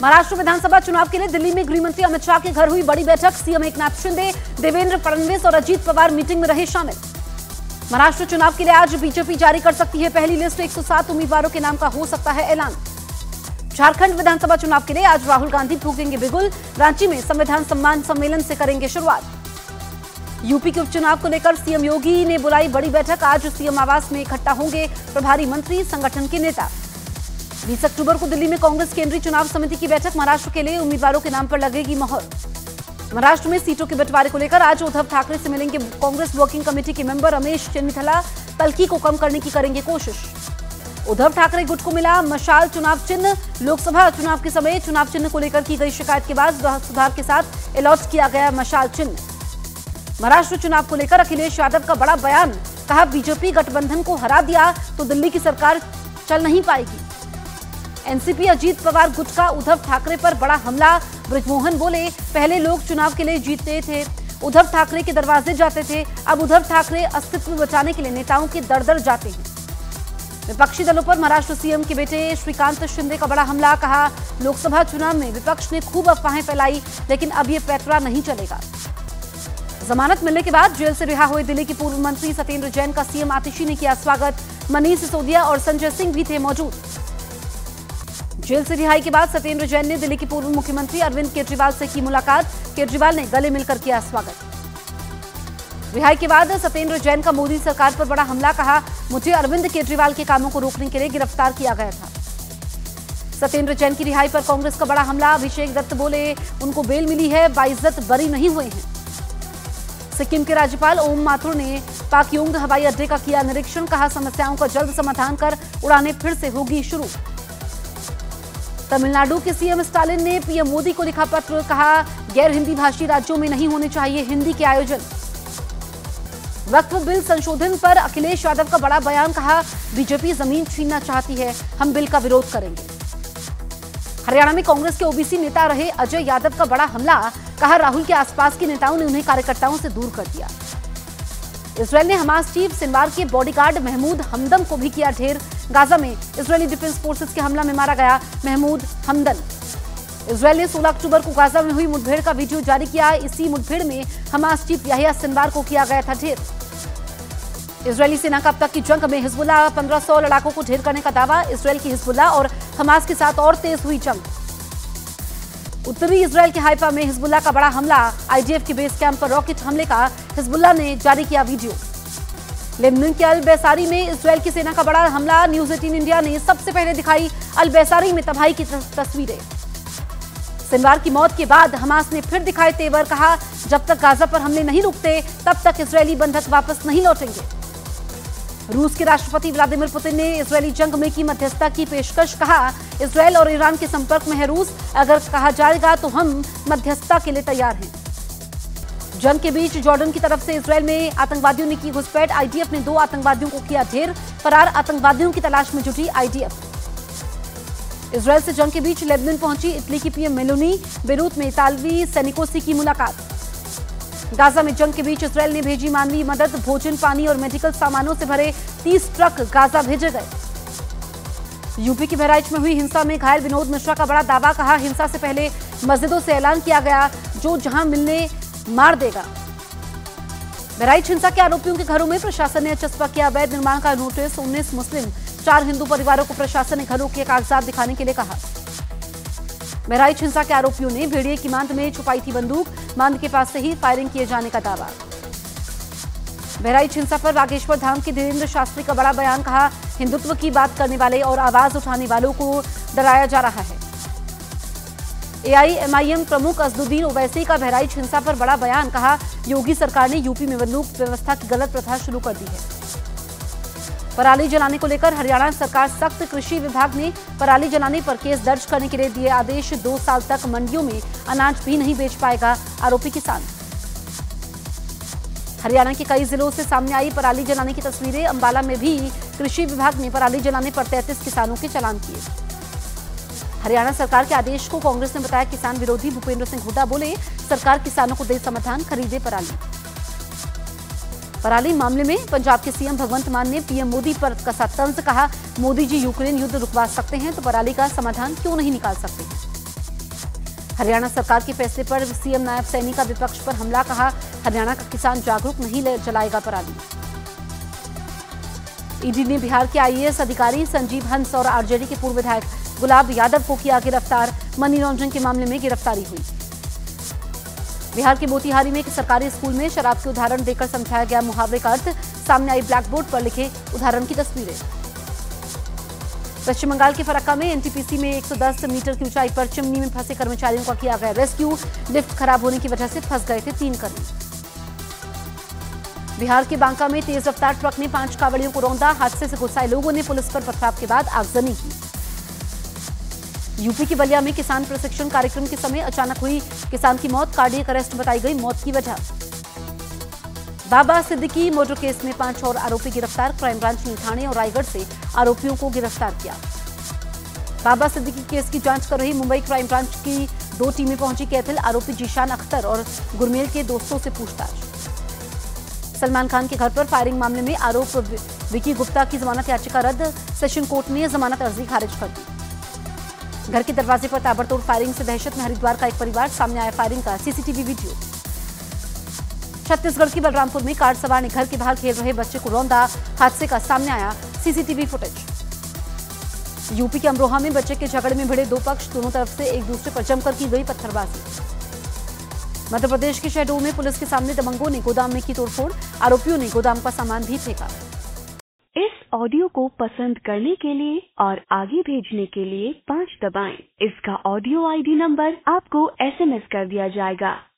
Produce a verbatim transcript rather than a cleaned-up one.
महाराष्ट्र विधानसभा चुनाव के लिए दिल्ली में गृह मंत्री अमित शाह के घर हुई बड़ी बैठक। सीएम एकनाथ शिंदे, देवेंद्र फडणवीस और अजीत पवार मीटिंग में रहे शामिल। महाराष्ट्र चुनाव के लिए आज बीजेपी जारी कर सकती है पहली लिस्ट। एक सौ सात उम्मीदवारों के नाम का हो सकता है ऐलान। झारखंड विधानसभा चुनाव के लिए आज राहुल गांधी फूकेंगे बिगुल। रांची में संविधान सम्मान सम्मेलन से करेंगे शुरुआत। यूपी के उपचुनाव को लेकर सीएम योगी ने बुलाई बड़ी बैठक। आज सीएम आवास में इकट्ठा होंगे प्रभारी मंत्री, संगठन के नेता। बीस अक्टूबर को दिल्ली में कांग्रेस केंद्रीय चुनाव समिति की बैठक। महाराष्ट्र के लिए उम्मीदवारों के नाम पर लगेगी मोहर। महाराष्ट्र में सीटों के बंटवारे को लेकर आज उद्धव ठाकरे से मिलेंगे कांग्रेस वर्किंग कमेटी के मेंबर रमेश चन्नीथला। तल्खी को कम करने की करेंगे कोशिश। उद्धव ठाकरे गुट को मिला मशाल चुनाव चिन्ह। लोकसभा चुनाव के समय चुनाव चिन्ह को लेकर की गई शिकायत के बाद सुधार के साथ अलॉट किया गया मशाल चिन्ह। महाराष्ट्र चुनाव को लेकर अखिलेश यादव का बड़ा बयान। कहा, बीजेपी गठबंधन को हरा दिया तो दिल्ली की सरकार चल नहीं पाएगी। एनसीपी अजीत पवार गुट का उद्धव ठाकरे पर बड़ा हमला। ब्रजमोहन बोले, पहले लोग चुनाव के लिए जीतते थे, उद्धव ठाकरे के दरवाजे जाते थे, अब उद्धव ठाकरे अस्तित्व बचाने के लिए नेताओं के दर दर जाते हैं। विपक्षी दलों पर महाराष्ट्र सीएम के बेटे श्रीकांत शिंदे का बड़ा हमला। कहा, लोकसभा चुनाव में विपक्ष ने खूब अफवाहें फैलाई, लेकिन अब ये पैतरा नहीं चलेगा। जमानत मिलने के बाद जेल से रिहा हुए दिल्ली के पूर्व मंत्री सत्येंद्र जैन का सीएम आतिशी ने किया स्वागत। मनीष सिसोदिया और संजय सिंह भी थे मौजूद। जेल से रिहाई के बाद सत्येंद्र जैन ने दिल्ली के पूर्व मुख्यमंत्री अरविंद केजरीवाल से की मुलाकात। केजरीवाल ने गले मिलकर किया स्वागत। रिहाई के बाद सत्येंद्र जैन का मोदी सरकार पर बड़ा हमला। कहा, मुझे अरविंद केजरीवाल के कामों को रोकने के लिए गिरफ्तार किया गया था। सत्येंद्र जैन की रिहाई पर कांग्रेस का बड़ा हमला। अभिषेक दत्त बोले, उनको बेल मिली है, बाइज्जत बरी नहीं हुए हैं। सिक्किम के राज्यपाल ओम माथुर ने पाकयोंग हवाई अड्डे का किया निरीक्षण। कहा, समस्याओं का जल्द समाधान कर उड़ानें फिर से होगी शुरू। तमिलनाडु के सीएम स्टालिन ने पीएम मोदी को लिखा पत्र। कहा, गैर हिंदी भाषी राज्यों में नहीं होने चाहिए हिंदी के आयोजन। वक्फ बिल संशोधन पर अखिलेश यादव का बड़ा बयान। कहा, बीजेपी जमीन छीनना चाहती है, हम बिल का विरोध करेंगे। हरियाणा में कांग्रेस के ओबीसी नेता रहे अजय यादव का बड़ा हमला। कहा, राहुल के आसपास के नेताओं ने उन्हें कार्यकर्ताओं से दूर कर दिया। इजरायल ने हमास चीफ सिनवार के बॉडीगार्ड महमूद हमदन को भी किया ढेर। गाजा में इजरायली डिफेंस फोर्सेस के हमला में मारा गया महमूद हमदन। इजरायल ने सोलह अक्टूबर को गाजा में हुई मुठभेड़ का वीडियो जारी किया। इसी मुठभेड़ में हमास चीफ याहिया सिनवार को किया गया था ढेर। इजरायली सेना का अब तक की जंग में हिजबुल्लाह पंद्रह सौ लड़ाकों को ढेर करने का दावा। इजरायल की हिजबुल्लाह और हमास के साथ और तेज हुई जंग। उत्तरी इजरायल के हाइफा में हिजबुल्लाह का बड़ा हमला। आईडीएफ के बेस कैंप पर रॉकेट हमले का हिजबुल्लाह ने जारी किया वीडियो। लेबनान के अल बैसारी में इजरायल की सेना का बड़ा हमला। न्यूज एटीन इंडिया ने सबसे पहले दिखाई अल बैसारी में तबाही की तस्वीरें। सिनवार की मौत के बाद हमास ने फिर दिखाए तेवर। कहा, जब तक गाजा पर हमले नहीं रुकते तब तक इजरायली बंधक वापस नहीं लौटेंगे। रूस के राष्ट्रपति व्लादिमीर पुतिन ने इजरायली जंग में की मध्यस्थता की पेशकश। कहा, इजरायल और ईरान के संपर्क में है रूस, अगर कहा जाएगा तो हम मध्यस्थता के लिए तैयार हैं। जंग के बीच जॉर्डन की तरफ से इजरायल में आतंकवादियों ने की घुसपैठ। आईडीएफ ने दो आतंकवादियों को किया ढेर। फरार आतंकवादियों की तलाश में जुटी आईडीएफ। इजरायल से जंग के बीच लेबनान पहुंची इटली की पीएम मेलोनी। बेरूत में इतालवी सैनिकों से की मुलाकात। गाजा में जंग के बीच इजरायल ने भेजी मानवीय मदद। भोजन, पानी और मेडिकल सामानों से भरे तीस ट्रक गाजा भेजे गए। यूपी की बहराइच में हुई हिंसा में घायल विनोद मिश्रा का बड़ा दावा। कहा, हिंसा से पहले मस्जिदों से ऐलान किया गया, जो जहां मिलने मार देगा। बहराइच हिंसा के आरोपियों के घरों में प्रशासन ने चस्पा किया अवैध निर्माण का नोटिस। उन्नीस मुस्लिम, चार हिंदू परिवारों को प्रशासन ने घरों के कागजात दिखाने के लिए कहा। बहराइच हिंसा के आरोपियों ने भेड़िए की मांद में छुपाई थी बंदूक। मांद के पास से ही फायरिंग किए जाने का दावा। बहराइच हिंसा पर बागेश्वर धाम के धीरेन्द्र शास्त्री का बड़ा बयान। कहा, हिंदुत्व की बात करने वाले और आवाज उठाने वालों को डराया जा रहा है। एआईएमआईएम प्रमुख असदुद्दीन ओवैसी का बहराइच हिंसा पर बड़ा बयान। कहा, योगी सरकार ने यूपी में बंदूक व्यवस्था की गलत प्रथा शुरू कर दी है। पराली जलाने को लेकर हरियाणा सरकार सख्त। कृषि विभाग ने पराली जलाने पर केस दर्ज करने के लिए दिए आदेश। दो साल तक मंडियों में अनाज भी नहीं बेच पाएगा आरोपी किसान। हरियाणा के कई जिलों से सामने आई पराली जलाने की तस्वीरें। अंबाला में भी कृषि विभाग ने पराली जलाने पर तैंतीस किसानों के चालान किए। हरियाणा सरकार के आदेश को कांग्रेस ने बताया किसान विरोधी। भूपेंद्र सिंह हुड्डा बोले, सरकार किसानों को दे समाधान, खरीदे पराली। पराली मामले में पंजाब के सीएम भगवंत मान ने पीएम मोदी पर कसा तंज। कहा, मोदी जी यूक्रेन युद्ध रुकवा सकते हैं तो पराली का समाधान क्यों नहीं निकाल सकते। हरियाणा सरकार के फैसले पर सीएम नायब सैनी का विपक्ष पर हमला, कहा हरियाणा का किसान जागरूक नहीं ले चलाएगा पराली। ईडी ने बिहार के आईएएस अधिकारी संजीव हंस और आरजेडी के पूर्व विधायक गुलाब यादव को किया गिरफ्तार, मनी लॉन्ड्रिंग के मामले में गिरफ्तारी हुई। बिहार के मोतिहारी में एक सरकारी स्कूल में शराब के उदाहरण देकर समझाया गया मुहावरे का अर्थ, सामने आई ब्लैक बोर्ड पर लिखे उदाहरण की तस्वीरें। पश्चिम बंगाल के फरक्का में एनटीपीसी में एक सौ दस मीटर की ऊंचाई पर चिमनी में फंसे कर्मचारियों का किया गया रेस्क्यू, लिफ्ट खराब होने की वजह से फंस गए थे तीन कर्मी। बिहार के बांका में तेज रफ्तार ट्रक ने पांच कांवड़ियों को रौंदा, हादसे से गुस्साए लोगों ने पुलिस पर पथराव के बाद आगजनी की। यूपी की बलिया में किसान प्रशिक्षण कार्यक्रम के समय अचानक हुई किसान की मौत, कार्डियक अरेस्ट बताई गई मौत की वजह। बाबा सिद्दीकी मोटर केस में पांच और आरोपी गिरफ्तार, क्राइम ब्रांच ने ठाणे और रायगढ़ से आरोपियों को गिरफ्तार किया। बाबा सिद्दीकी केस की जांच कर रही मुंबई क्राइम ब्रांच की दो टीमें पहुंची कैथल, आरोपी जीशान अख्तर और गुरमेल के दोस्तों से पूछताछ। सलमान खान के घर पर फायरिंग मामले में आरोप विकी गुप्ता की जमानत याचिका रद्द, सेशन कोर्ट ने जमानत अर्जी खारिज कर दी। घर के दरवाजे पर ताबड़तोड़ फायरिंग से दहशत में हरिद्वार का एक परिवार, सामने आया फायरिंग का सीसीटीवी वीडियो। छत्तीसगढ़ की बलरामपुर में कार सवार ने घर के बाहर खेल रहे बच्चे को रौंदा, हादसे का सामने आया सीसीटीवी फुटेज। यूपी के अमरोहा में बच्चे के झगड़े में भिड़े दो पक्ष, दोनों तरफ से एक दूसरे पर जमकर की गई पत्थरबाजी। मध्य प्रदेश के शहडोल में पुलिस के सामने दबंगों ने गोदाम में की तोड़फोड़, आरोपियों ने गोदाम का सामान भी फेंका। इस ऑडियो को पसंद करने के लिए और आगे भेजने के लिए पाँच दबाएं। इसका ऑडियो आईडी नंबर आपको एसएमएस कर दिया जाएगा।